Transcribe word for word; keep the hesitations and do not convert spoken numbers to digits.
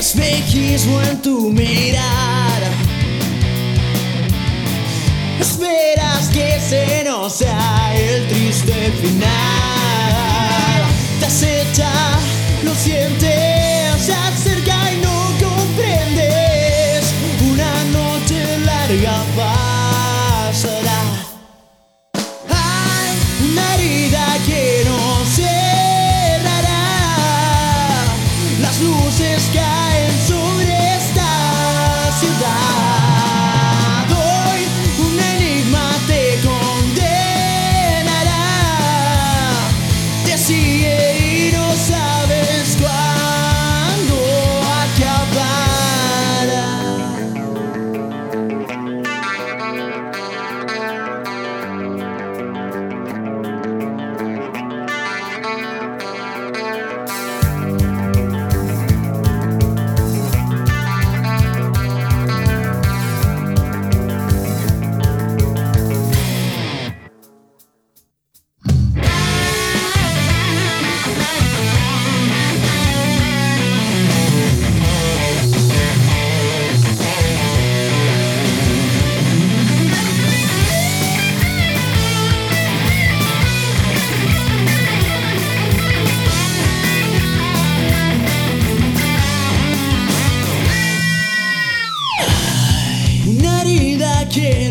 espejismo en tu mirar. Esperas que ese no sea el triste final. Te acecha, lo sientes, se acerca y no comprendes. Una noche larga pasará. Hay una herida que no cerrará. Las luces caen sobre esta ciudad. Hoy un enigma te condenará. Te sigue y no sabes cuándo acabará. Una herida que